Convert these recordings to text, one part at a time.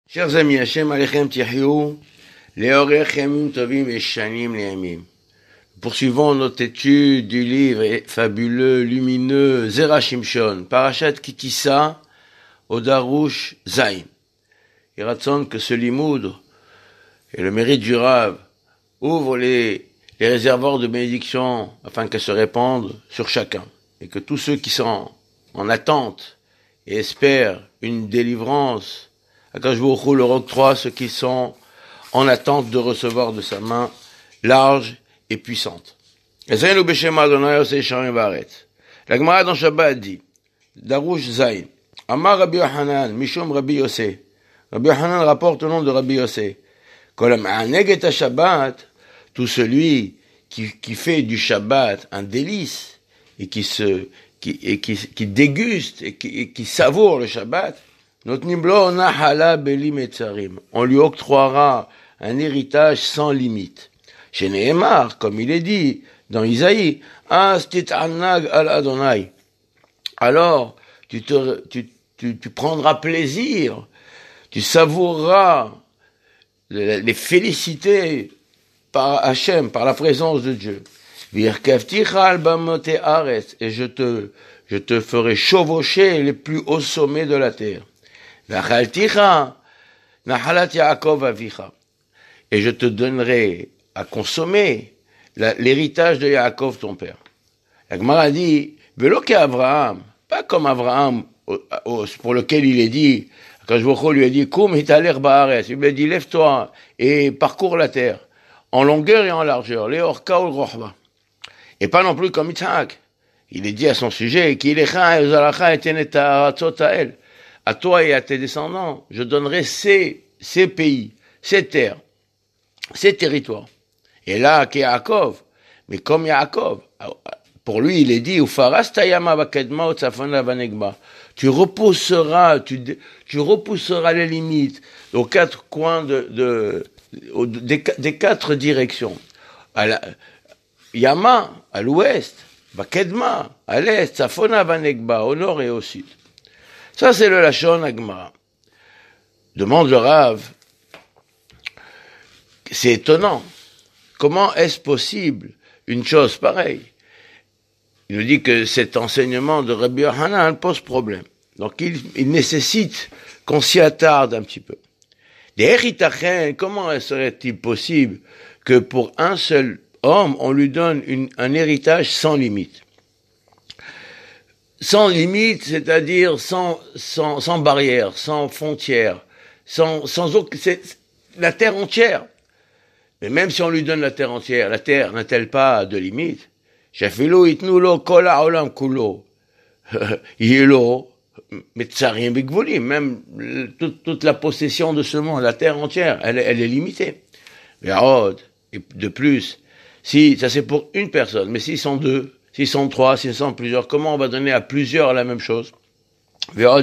Chers amis, Hashem Alechem Tihyou, Leorechem Tovim et Shanim Lehamim. Poursuivons notre étude du livre fabuleux, lumineux, Zera Shimshon, Parashat Kitissa, au Darush Zayin. Il raconte que ce limoud et le mérite du Rav ouvrent les réservoirs de bénédiction afin qu'elles se répandent sur chacun. Et que tous ceux qui sont en attente et espèrent une délivrance, Akadosh Baruch Hu leur octroie ceux qui sont en attente de recevoir de sa main large et puissante. La Gemara dans Shabbat dit, Darush Zayin, Amar Rabbi Yochanan, Mishum Rabbi Yossé. Rabbi Yochanan rapporte au nom de Rabbi Yossé. Shabbat, tout celui qui fait du Shabbat un délice et qui déguste et qui savoure le Shabbat, on lui octroiera un héritage sans limite. Chez Nehemar, comme il est dit dans Isaïe, alors tu prendras plaisir, tu savoureras les félicités par Hachem, par la présence de Dieu. Et je te ferai chevaucher les plus hauts sommets de la terre. Et je te donnerai à consommer l'héritage de Yaakov, ton père. La Gemara dit, Velo qu'Abraham, pas comme Abraham, pour lequel il est dit, quand je lui a dit, Koum hitaler ba'aretz, il lui a dit, lève-toi et parcours la terre, en longueur et en largeur, les orka ou rohba. Et pas non plus comme Yitzhak. Il est dit à son sujet, Kilecha et Zalacha et Aratzot à toi et à tes descendants, je donnerai ces pays, ces terres, ces territoires. Et là, Yaakov, mais comme Yaakov, pour lui, il est dit, tu repousseras les limites aux quatre coins des quatre directions. Yama, à l'ouest, Bakedma, à l'est, Safona Vanegba, au nord et au sud. Ça, c'est le Lachon Agmara. Demande le Rav. C'est étonnant. Comment est-ce possible une chose pareille? Il nous dit que cet enseignement de Rabbi Yochanan pose problème. Donc, il nécessite qu'on s'y attarde un petit peu. Comment serait-il possible que pour un seul homme, on lui donne un héritage sans limite? Sans limite, c'est-à-dire sans barrière, sans frontière, sans aucun, c'est la terre entière. Mais même si on lui donne la terre entière, la terre n'a-t-elle pas de limite? Shafilo itnulo kol ha'olam kulo. Yelo metzarim bigvolim. Même toute la possession de ce monde, la terre entière, elle est limitée. Et de plus, si ça c'est pour une personne, mais s'ils sont deux, s'ils sont trois, s'ils sont plusieurs, comment on va donner à plusieurs la même chose? Comment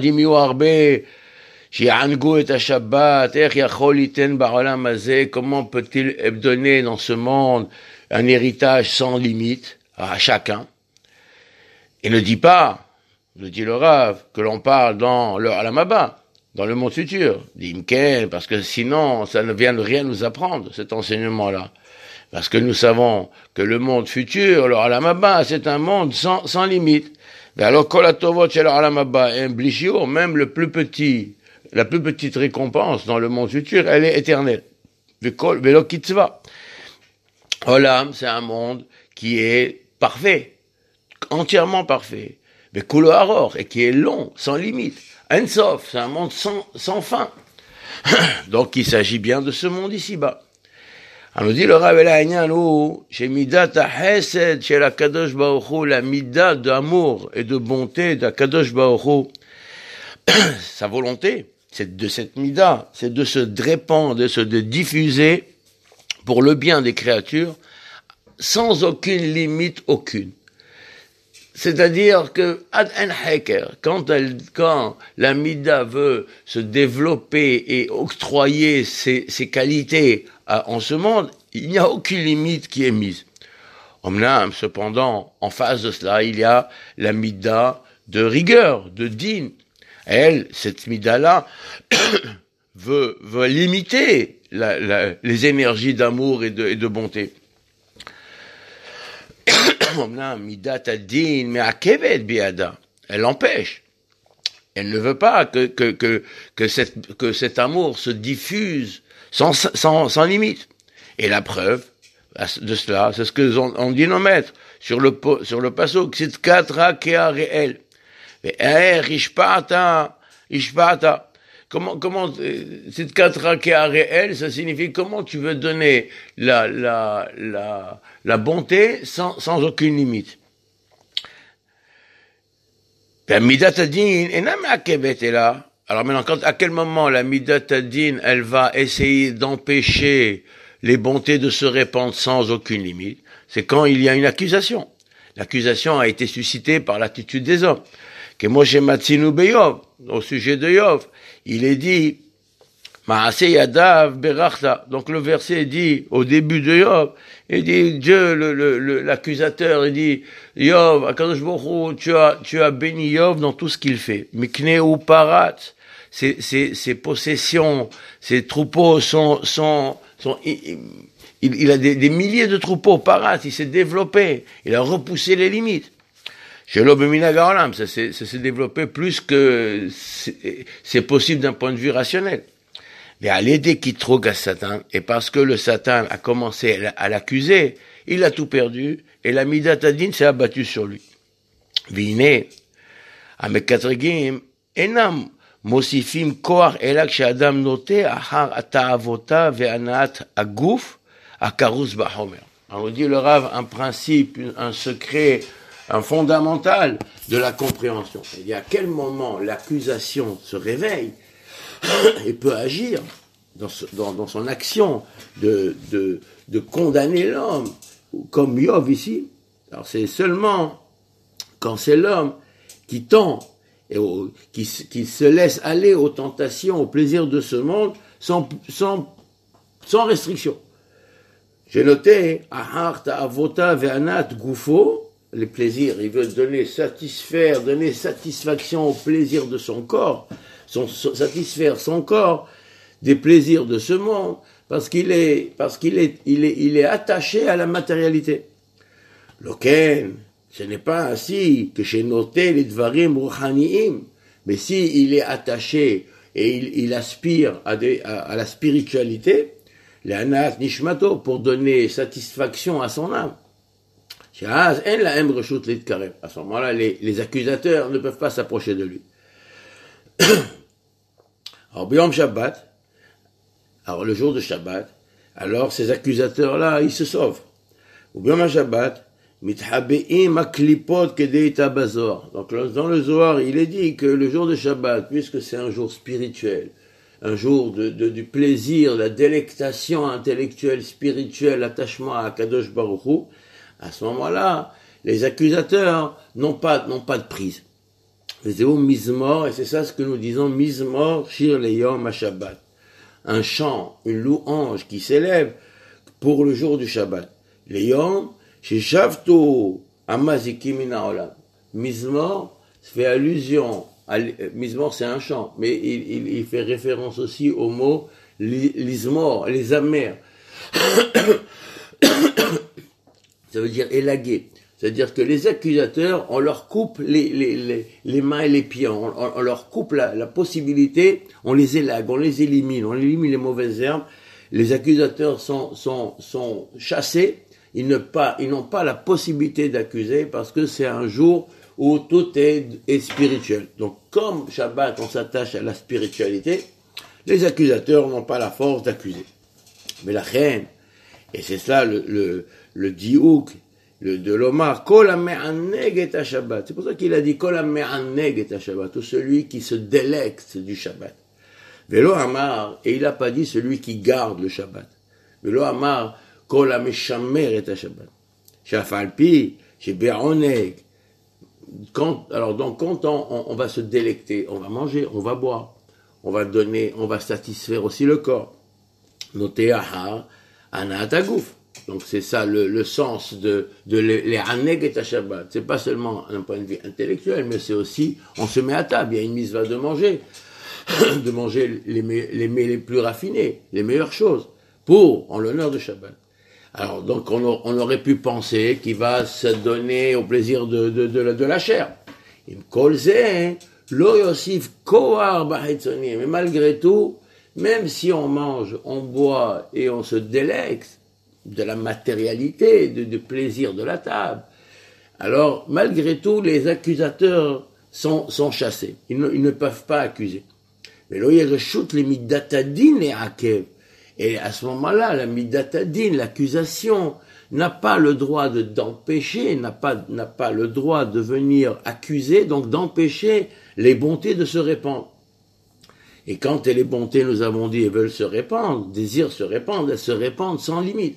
peut-il donner dans ce monde un héritage sans limite à chacun? Il ne dit pas, le dit le Rav, que l'on parle dans le Olam Haba, dans le monde futur. D'Imken, parce que sinon, ça ne vient de rien nous apprendre, cet enseignement-là. Parce que nous savons que le monde futur, le Olam Haba, c'est un monde sans limite. Mais alors, Kolatovot chez le Olam Haba, même la plus petite récompense dans le monde futur, elle est éternelle. Velo Kitzva. Olam, c'est un monde qui est parfait, entièrement parfait. Mais Kulo Aror, et qui est long, sans limite. Ensof, c'est un monde sans fin. Donc, il s'agit bien de ce monde ici-bas. On nous dit le Rav chez Midat HaChesed, chez la Kadosh Baruch Hu, la Midat d'amour et de bonté de Kadosh Baruch Hu, sa volonté, c'est de cette Midat, c'est de se répandre, de diffuser pour le bien des créatures, sans aucune limite aucune. C'est-à-dire que, quand la Mida veut se développer et octroyer ses qualités en ce monde, il n'y a aucune limite qui est mise. Cependant, en face de cela, il y a la Mida de rigueur, de din. Elle, cette Mida-là, veut limiter les énergies d'amour et de bonté. Elle l'empêche. Elle ne veut pas que cet amour se diffuse sans limite. Et la preuve de cela, c'est ce que on dit nos maîtres sur le pasuk, Tzidkat Rakea Re'el. Ishpata. Comment, Tzidkat Rakea Re'el, ça signifie comment tu veux donner la bonté sans aucune limite. Midat Adin, alors maintenant, à quel moment la Midat Adin, elle va essayer d'empêcher les bontés de se répandre sans aucune limite? C'est quand il y a une accusation. L'accusation a été suscitée par l'attitude des hommes. Que Moshe Matzinu Beyov, au sujet de Yov, il est dit, Maase Yadav Berachta. Donc le verset dit, au début de Yov, il dit, Dieu, l'accusateur, il dit, Yov, Akadosh Baruch Hu, tu as béni Yov dans tout ce qu'il fait. Mikne ou Parat, ses possessions, ses troupeaux il a des milliers de troupeaux, Parat, il s'est développé, il a repoussé les limites. Chez l'Obemina ça s'est développé plus que c'est possible d'un point de vue rationnel. Mais à l'aider qui trogue à Satan, et parce que le Satan a commencé à l'accuser, il a tout perdu, et la Midat Adin s'est abattue sur lui. Vine, Amekatregim, Enam, Mosifim Koar Elak Shadam Note, Ahar Ataavota, Ve'anat Agouf, Akarus Bahomer. On dit le Rav, un principe, un secret, un fondamental de la compréhension. Il y a à quel moment l'accusation se réveille et peut agir dans son action de condamner l'homme, comme Yov ici. Alors c'est seulement quand c'est l'homme qui tend et qui se laisse aller aux tentations, aux plaisirs de ce monde, sans restriction. J'ai noté, Ahar ta'avota ve'anat gufo, les plaisirs, il veut donner satisfaction aux plaisirs de son corps, satisfaire son corps des plaisirs de ce monde, parce qu'il est attaché à la matérialité. Loken, ce n'est pas ainsi que chez noté les dvarim ruchaniim, mais si il est attaché et il aspire à la spiritualité, l'anat nishmato, pour donner satisfaction à son âme. À ce moment-là, les accusateurs ne peuvent pas s'approcher de lui. Alors, Biyom Shabbat, alors le jour de Shabbat, alors ces accusateurs-là, ils se sauvent. Au Biyom Shabbat, mithabeim aklipot kedei tabazor. Donc, dans le Zohar, il est dit que le jour de Shabbat, puisque c'est un jour spirituel, un jour du plaisir, la délectation intellectuelle, spirituelle, l'attachement à Kadosh Baruch Hu, à ce moment-là, les accusateurs n'ont pas de prise. C'est Mizmor, et c'est ça ce que nous disons, Mizmor Shir Leyom HaShabbat. Un chant, une louange qui s'élève pour le jour du Shabbat. Leyom, Shishavtu Amazikim Min HaOlam. Mizmor fait allusion, Mizmor c'est un chant, mais il fait référence aussi au mot Lizmor, les amers. Ça veut dire élaguer. C'est-à-dire que les accusateurs, on leur coupe les mains et les pieds, on leur coupe la possibilité, on les élague, on élimine les mauvaises herbes. Les accusateurs sont chassés, ils n'ont pas la possibilité d'accuser parce que c'est un jour où tout est spirituel. Donc comme Shabbat, on s'attache à la spiritualité, les accusateurs n'ont pas la force d'accuser. Mais la reine, et c'est ça le diouk de l'Omar, Kol ha-me'anneg et ha-Shabbat. C'est pour ça qu'il a dit Kol ha-me'anneg et ha-Shabbat, tout celui qui se délecte du Shabbat. Velo Amar, et il n'a pas dit celui qui garde le Shabbat. Velo Amar, Kol ha-meshammer et ha-Shabbat. Shafalpi, chez Be'oneg. Alors donc quand on va se délecter, on va manger, on va boire, on va satisfaire aussi le corps. Noté ahar, anat agouf. Donc c'est ça le sens de les aneg et Shabbat. C'est pas seulement d'un point de vue intellectuel, mais c'est aussi, on se met à table, il y a une mitzvah de manger. de manger les mets les plus raffinés, les meilleures choses, en l'honneur de Shabbat. Alors, donc, on aurait pu penser qu'il va se donner au plaisir de la chair. Mais malgré tout, même si on mange, on boit et on se délecte de la matérialité, du plaisir de la table, alors, malgré tout, les accusateurs sont chassés. Ils ne peuvent pas accuser. Mais là, il rechute les midatadin et akev. Et à ce moment-là, la midatadin, l'accusation, n'a pas le droit d'empêcher, n'a pas le droit de venir accuser, donc d'empêcher les bontés de se répandre. Et quand les bontés, nous avons dit, elles veulent se répandre, désirent se répandre, elles se répandent sans limite.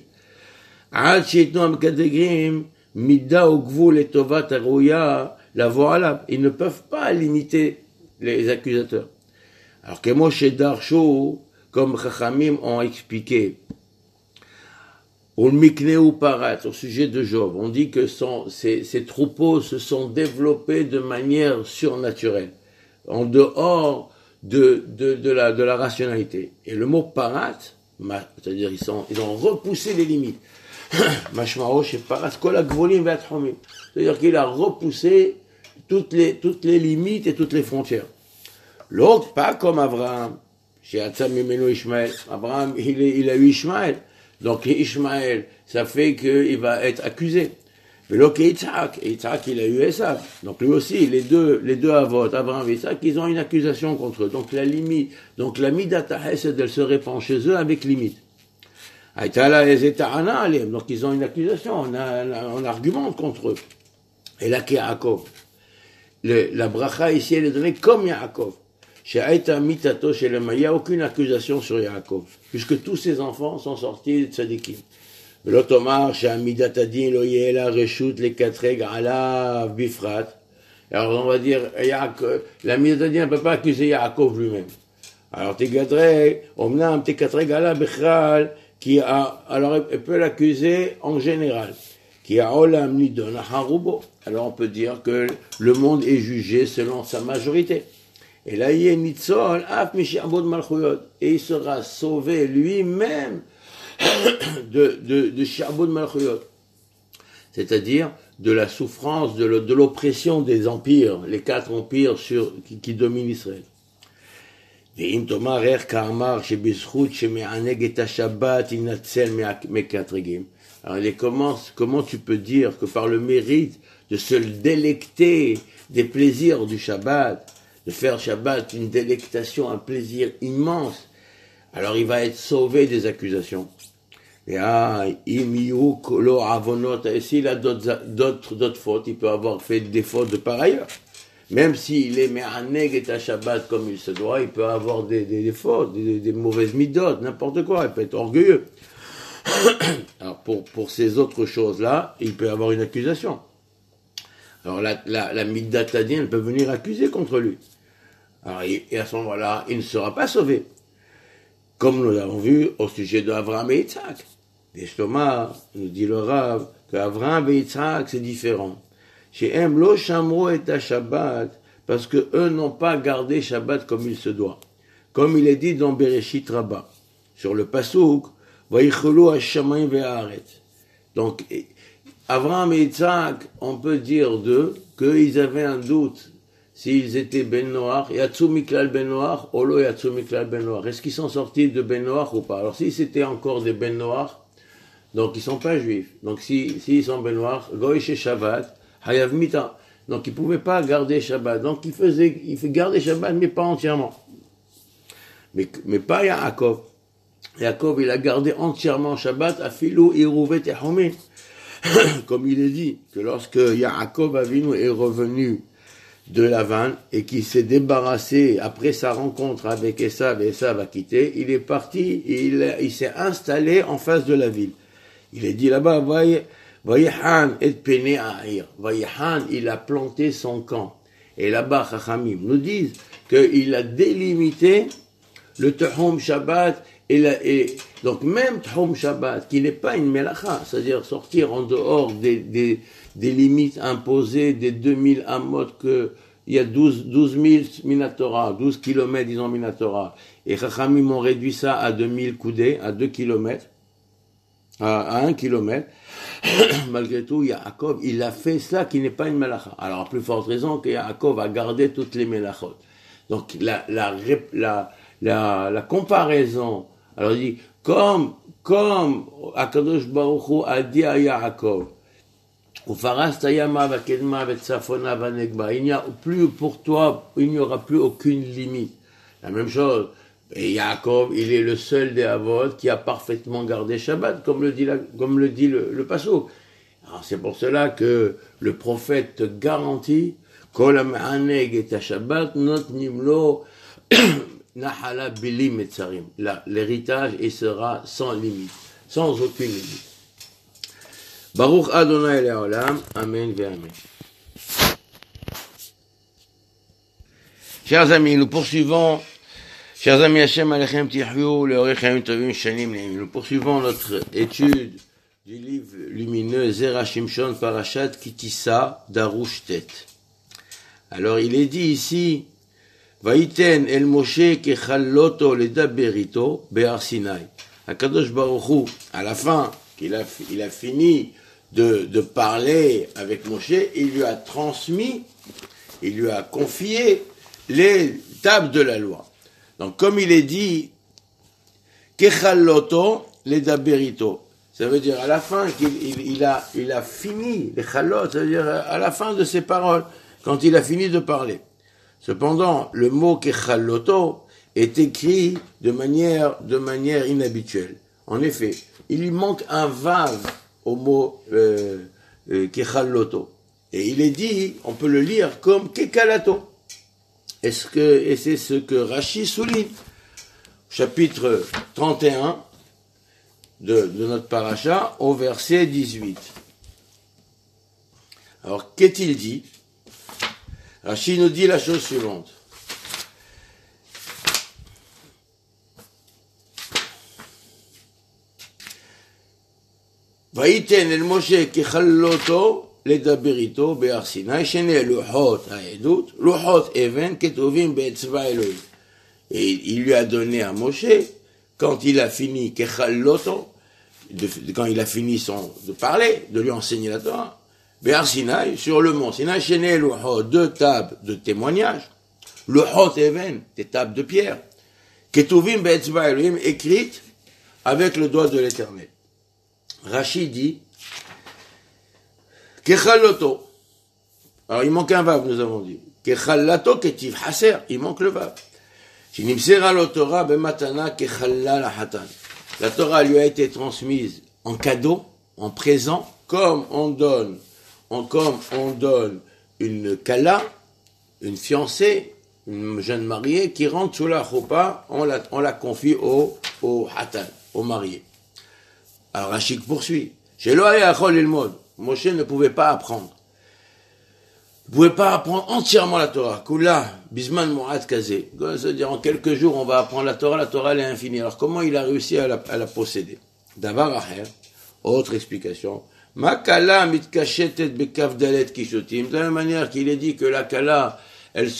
Midda ou gvul et tovat arouya, la voilà, ils ne peuvent pas limiter les accusateurs. Alors que Moshe Darsho, comme Chachamim ont expliqué, au Mikneu Parat, au sujet de Job, on dit que ces troupeaux se sont développés de manière surnaturelle, en dehors de la rationalité. Et le mot Parat, c'est-à-dire ils ont repoussé les limites. C'est-à-dire qu'il a repoussé toutes les limites et toutes les frontières. L'autre, pas comme Abraham. Abraham, il a eu Ishmaël. Donc Ishmaël, ça fait qu'il va être accusé. Mais l'autre, Yitzhak, il a eu Esav. Donc lui aussi, les deux avot, Abraham et Yitzhak, ils ont une accusation contre eux. Donc la limite, donc la midata hesed, elle se répand chez eux avec limite. Donc ils ont une accusation, on argumente contre eux. Et là, Yaakov. La bracha ici, elle est donnée comme Yaakov. Il n'y a aucune accusation sur Yaakov, puisque tous ses enfants sont sortis de tzadikim. L'automar, Shamidatadin, Loyela, Reshut, les Katreg, Alav, Bifrat. Alors on va dire, la Midatadin ne peut pas accuser Yaakov lui-même. Alors Tegadreg, Omnam, Tekatreg, Alav, Bechral, alors elle peut l'accuser en général. Qui a Olam Nidon Harubo. Alors on peut dire que le monde est jugé selon sa majorité. Et là, il y a Nitzol, Af Mishabod Malchuyot. Et il sera sauvé lui-même de Shabod Malchuyot. C'est-à-dire de la souffrance, de l'oppression des empires, les 4 empires qui dominent Israël. ואם תאמר איך כאמר שבזכות שמענג את השבת ינצל מקטרגים. Alors comment tu peux dire que par le mérite de se délecter des plaisirs du Shabbat, de faire Shabbat une délectation, un plaisir immense, alors il va être sauvé des accusations. Et s'il a d'autres fautes, il peut avoir fait des fautes de par ailleurs. Même s'il est me'aneg et à Shabbat comme il se doit, il peut avoir des fautes, des mauvaises midotes, n'importe quoi, il peut être orgueilleux. Alors pour ces autres choses-là, il peut avoir une accusation. Alors la midatadien, elle peut venir accuser contre lui. Alors, et à ce moment-là, il ne sera pas sauvé. Comme nous l'avons vu au sujet d'Avraham et Yitzhak. Et Shlomar nous dit le Rav qu'Avraham et Yitzhak, c'est différent. Chez Em lo shamro et à Shabbat, parce que eux n'ont pas gardé Shabbat comme il se doit. Comme il est dit dans Bereshit Rabbah, sur le Pasuk, Vayicholu hashamayim ve'aretz. Donc, Avraham et Yitzhak, on peut dire d'eux qu'ils avaient un doute s'ils étaient Ben Noach, Yatsu Miklal Ben Noach, Olo Yatsu Miklal Ben Noach. Est-ce qu'ils sont sortis de Ben Noach ou pas? Alors, si c'était encore des Ben Noach, donc ils sont pas juifs. Donc, s'ils sont Ben Noach, Goy chez Shabbat, Hayav Mita. Donc, ils pouvaient pas garder Shabbat. Donc, ils gardaient Shabbat, mais pas entièrement. Mais pas Yaakov. Yaakov, il a gardé entièrement Shabbat, Afilou Irouvet Tehomé. Comme il est dit, que lorsque Yaakov Avinu est revenu de Lavan et qui s'est débarrassé après sa rencontre avec Esav et Esav a quitté, il est parti et il s'est installé en face de la ville. Il est dit là-bas, Vayihan et Pene Ahir. Vayihan, il a planté son camp. Et là-bas, Chachamim nous disent qu'il a délimité le Tehom Shabbat et donc même Tehom Shabbat, qui n'est pas une melacha, c'est-à-dire sortir en dehors des limites imposées des 2000 amot que il y a 12 000 Minatora, 12 kilomètres, disons, Minatora. Et Chachamim ont réduit ça à 2000 coudées, à 2 kilomètres, à 1 kilomètre. Malgré tout, Yaakov, il a fait ça qui n'est pas une melacha. Alors, à plus forte raison que Yaakov a gardé toutes les melachot. Donc, la comparaison, alors il dit, comme Akadosh Baruch Hu a dit à Yaakov, il n'y a plus pour toi, il n'y aura plus aucune limite. La même chose, et Yaakov, il est le seul des Avot qui a parfaitement gardé Shabbat, comme le dit le Passouk. Alors c'est pour cela que le prophète te garantit, Kol ha'me'aneg et Shabbat notnim lo nahala bilim etzarim. L'héritage, il sera sans limite, sans aucune limite. Baruch Adonai Le'olam, Amen ve'Amen. Chers amis, nous poursuivons, chers amis Hashem Alechem Tihyou, Le'orichem Tovim Shanim Ne'im. Nous poursuivons notre étude du livre lumineux Zera Shimshon Parashat Kitissa Darush Tet. Alors il est dit ici, Vaïten El Moshe Kechalloto Ledaberito Be'ar Sinai. Akadosh Baruch Hu, à la fin, il a fini de parler avec Moshe, il lui a transmis, il lui a confié les tables de la loi. Donc, comme il est dit, Kechalloto Ledaberito. Ça veut dire à la fin qu'il a fini, les chalot, ça veut dire à la fin de ses paroles, quand il a fini de parler. Cependant, le mot Kechalloto est écrit de manière inhabituelle. En effet, il lui manque un vav au mot Kechalloto. Et il est dit, on peut le lire comme Kekalato. Et c'est ce que Rashi souligne. Chapitre 31 de notre paracha, au verset 18. Alors, qu'est-il dit? Rashi nous dit la chose suivante. Vaïten el Moshe kechalloto ledaberito be'ar Sinai shene luchot ha'edut luchot even ketuvim be'etzva Elohim. Et il lui a donné à Moshe, quand il a fini kechalloto, quand il a fini de parler, de lui enseigner la Torah, be'ar Sinai, sur le mont Sinai shene luchot, 2 tables de témoignage, luchot even, des tables de pierre, ketuvim be'etzva Elohim, écrites avec le doigt de l'Éternel. Rashi dit Kechalloto. Alors il manque un vav, nous avons dit. Kechallato ketiv haser, il manque le vav. Shinimsera lo Torah bematana kechalla la hatan. La Torah lui a été transmise en cadeau, en présent, comme on donne une kala, une fiancée, une jeune mariée qui rentre sous la choupa, on la confie au hatan, au marié. Alors Rachid poursuit. Chez Loaya Achol el Mod, Moshe ne pouvait pas apprendre. Il ne pouvait pas apprendre entièrement la Torah. Kula, Bisman Mourad Kazé. C'est-à-dire en quelques jours, on va apprendre la Torah elle est infinie. Alors comment il a réussi à la posséder? Davar Aher, autre explication. Makala mitkashetet bekav dalet kishotim. De la même manière qu'il est dit que la kala, elle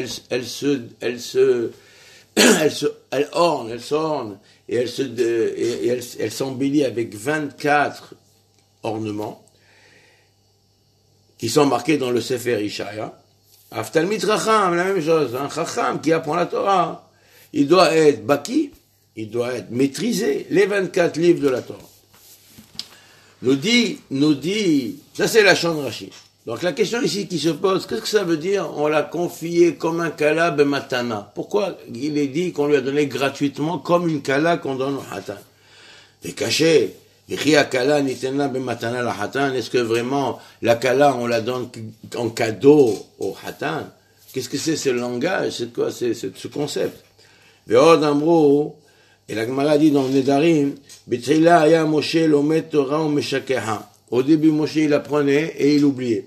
orne, et elle s'embellit avec 24 ornements qui sont marqués dans le Sefer Ishaya. Aftalmit Chacham, la même chose, un Chacham qui apprend la Torah, il doit être baki, il doit être maîtrisé, les 24 livres de la Torah. Nous dit, ça c'est la Shon Rashi. Donc la question ici qui se pose, qu'est-ce que ça veut dire? On l'a confié comme un kala bematana. Pourquoi il est dit qu'on lui a donné gratuitement comme une kala qu'on donne au hatan? Et caché, kala nitena bematana la hatan. Est-ce que vraiment la kala on la donne en cadeau au hatan? Qu'est-ce que c'est ce langage? C'est quoi ce concept? Ve'od amrou, et la Gemara dit dans le Nedarim, B'trila aya Moshe lomet Torah ou meshakeha. Au début, Moshe, il apprenait et il oubliait.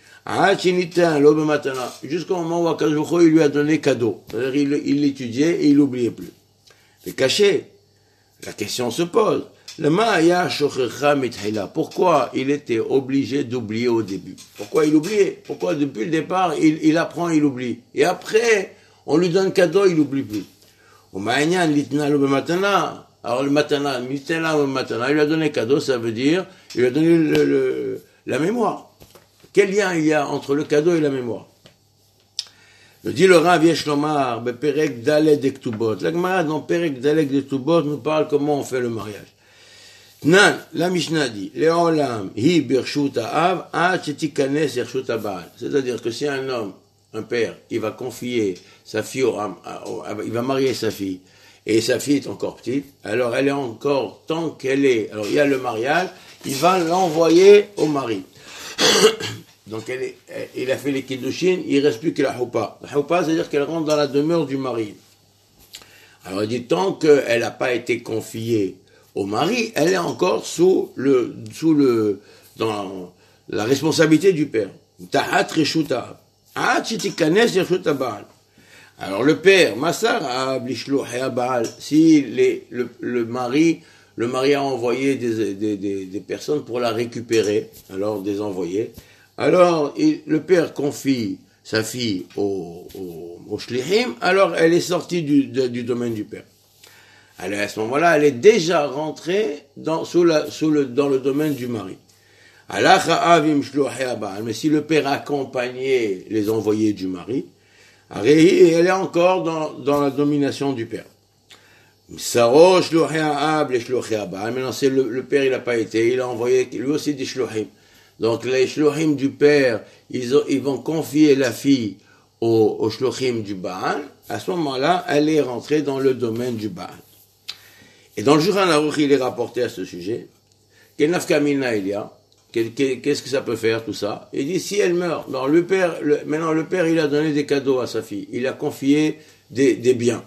Jusqu'au moment où Akadosh Baruch Hu, il lui a donné cadeau. C'est-à-dire, il l'étudiait et il n'oubliait plus. Mais caché, la question se pose. Pourquoi il était obligé d'oublier au début? Pourquoi il oubliait? Pourquoi depuis le départ, il apprend, il oublie? Et après, on lui donne cadeau, il n'oublie plus. Alors le matana, il lui a donné cadeau, ça veut dire, il lui a donné la mémoire. Quel lien il y a entre le cadeau et la mémoire? Le dit le Rav Yesh Lomar, Perek Daled Ektubot. La Gemara dans Perek Daled Ektubot nous parle comment on fait le mariage. Nan, la Mishnah dit, Leolam hi birshut ha'av, ad shetikanes birshut ha'baal. C'est-à-dire que si un homme, un père, il va confier sa fille, il va marier sa fille, et sa fille est encore petite, alors elle est encore, tant qu'elle est, alors il y a le mariage, il va l'envoyer au mari. Donc il a fait les kiddushin, il ne reste plus que la choupa. La choupa, c'est-à-dire qu'elle rentre dans la demeure du mari. Alors il dit, tant qu'elle n'a pas été confiée au mari, elle est encore dans la responsabilité du père. Ta'at reshuta. Alors le père, si le mari a envoyé des personnes pour la récupérer, alors des envoyés, alors le père confie sa fille au shlichim, alors elle est sortie du domaine du père. Alors à ce moment-là, elle est déjà rentrée dans le domaine du mari. Mais si le père accompagnait les envoyés du mari, elle est encore dans la domination du père. Maintenant, c'est le père, il n'a pas été, il a envoyé lui aussi des shluchim. Donc les shluchim du père, ils vont confier la fille au shluchim du Baal. À ce moment-là, elle est rentrée dans le domaine du Baal. Et dans le Shulchan Aruch, il est rapporté à ce sujet, quel nafkamina il y a, qu'est-ce que ça peut faire tout ça? Il dit, si elle meurt, alors maintenant le père, il a donné des cadeaux à sa fille, il a confié des biens.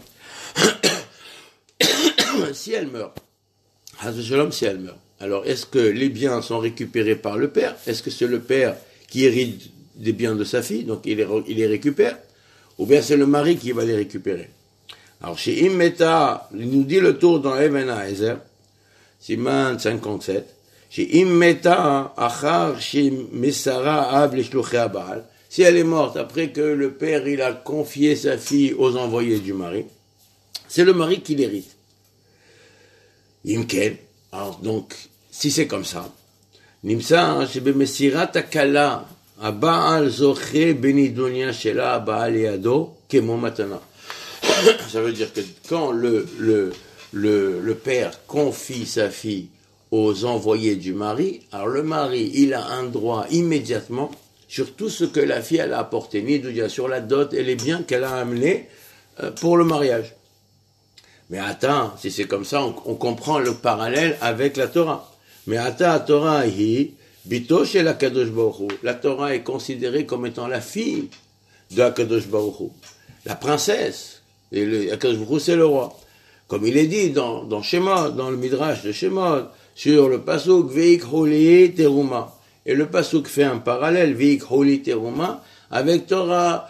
Si elle meurt, si elle meurt, alors est-ce que les biens sont récupérés par le père? Est-ce que c'est le père qui hérite des biens de sa fille, donc il les récupère? Ou bien c'est le mari qui va les récupérer? Alors chez Immeta, il nous dit le tour dans Even Haezer, Siman 57, chez Immeta, Achar, chez Messara, Ab, Leshluchei Baal, si elle est morte après que le père il a confié sa fille aux envoyés du mari, c'est le mari qui l'hérite. Imken, alors donc, si c'est comme ça, Nimsa, chez Bemessirat Akala, Baal Zoché, Benidonia, Shela, Baal Yado, Kemo Matana. Ça veut dire que quand le père confie sa fille aux envoyés du mari, alors le mari, il a un droit immédiatement sur tout ce que la fille elle a apporté, Nidoudia, sur la dot et les biens qu'elle a amenés pour le mariage. Mais attends, si c'est comme ça, on comprend le parallèle avec la Torah. Mais attends, la Torah, Bito chez la Kadosh Baruch Hu. La Torah est considérée comme étant la fille de la Kadosh Baruch Hu, la princesse. Et la Kadosh Baruch Hu, c'est le roi. Comme il est dit dans Shemot, dans le Midrash de Shemot, sur le pasuk Veik Holi Teruma. Et le pasuk fait un parallèle, Veik Holi Teruma, avec Torah,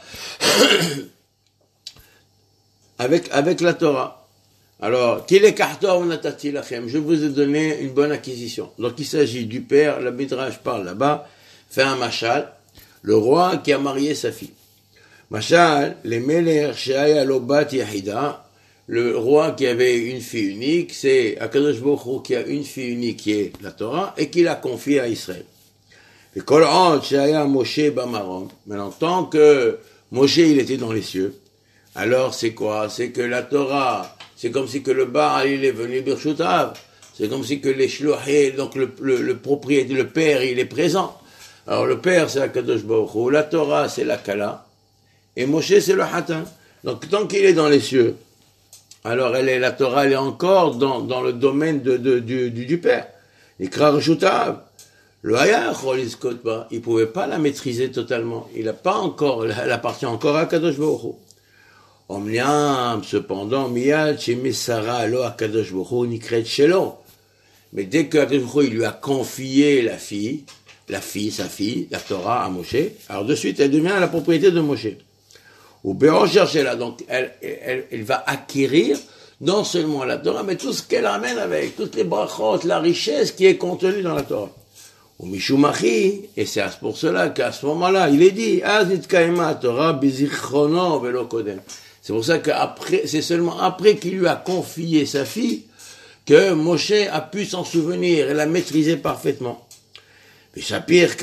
avec la Torah. Alors, je vous ai donné une bonne acquisition. Donc, il s'agit du père, le Midrash parle là-bas, fait un machal, le roi qui a marié sa fille. Machal, les Meler Sheaya Lobat Yahida, le roi qui avait une fille unique, c'est Akadosh Baruch Hu qui a une fille unique qui est la Torah et qui l'a confiée à Israël. Et Kol Od Sheaya Moshe Bamarom, maintenant, tant que Moshe il était dans les cieux, alors c'est quoi? C'est que la Torah, c'est comme si que le Baal il est venu Birshutav, c'est comme si que les Shluchim, donc le propriétaire, le père il est présent. Alors le père c'est Akadosh Baruch Hu, la Torah c'est la Kala, et Moshe c'est le Hatan. Donc tant qu'il est dans les cieux, alors la Torah elle est encore dans le domaine du père. Ikra Birshutav. Le Hayach, il ne pouvait pas la maîtriser totalement. Il n'a pas encore, elle appartient encore à Kadosh Baruch Hu. Omniam, cependant, Miyad, chez Sarah, alors à Kadosh Baruch Hu, Nikret Shelo. Mais dès que Kadosh Baruch Hu, il lui a confié sa fille, la Torah à Moshe, alors de suite, elle devient la propriété de Moshe. Ou Béor cherchait là, donc elle va acquérir non seulement la Torah, mais tout ce qu'elle amène avec, toutes les brachot, la richesse qui est contenue dans la Torah. Ou Mishumachi, et c'est pour cela qu'à ce moment-là, il est dit, Torah velo kodem. C'est pour ça qu'après, c'est seulement après qu'il lui a confié sa fille que Moshe a pu s'en souvenir et la maîtriser parfaitement. Et c'est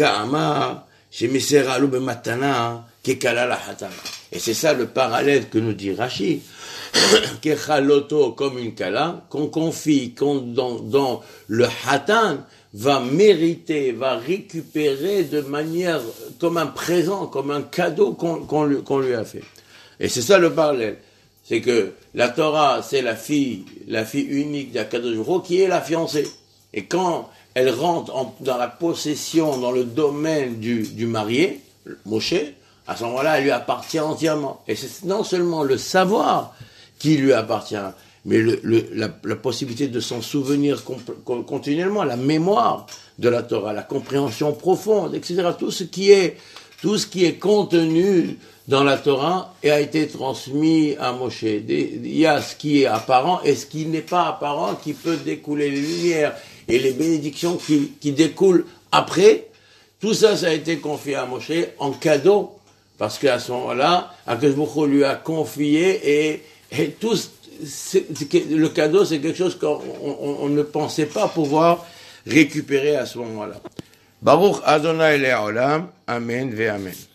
ça le parallèle que nous dit Rashi, comme une kala, qu'on confie, dont le hatan va mériter, va récupérer de manière comme un présent, comme un cadeau qu'on lui a fait. Et c'est ça le parallèle. C'est que la Torah, c'est la fille unique d'Akadosh Baruch Hu qui est la fiancée. Et quand elle rentre dans la possession, dans le domaine du marié, Moshe, à ce moment-là, elle lui appartient entièrement. Et c'est non seulement le savoir qui lui appartient, mais la possibilité de s'en souvenir continuellement, la mémoire de la Torah, la compréhension profonde, etc. Tout ce qui est contenu dans la Torah et a été transmis à Moshe. Il y a ce qui est apparent et ce qui n'est pas apparent, qui peut découler les lumières et les bénédictions qui découlent après. Tout ça, ça a été confié à Moshe en cadeau, parce qu'à ce moment-là, Akadosh Baruch Hu lui a confié et tout le cadeau, c'est quelque chose qu'on ne pensait pas pouvoir récupérer à ce moment-là. Baruch Adonai Le'olam, Amen ve Amen.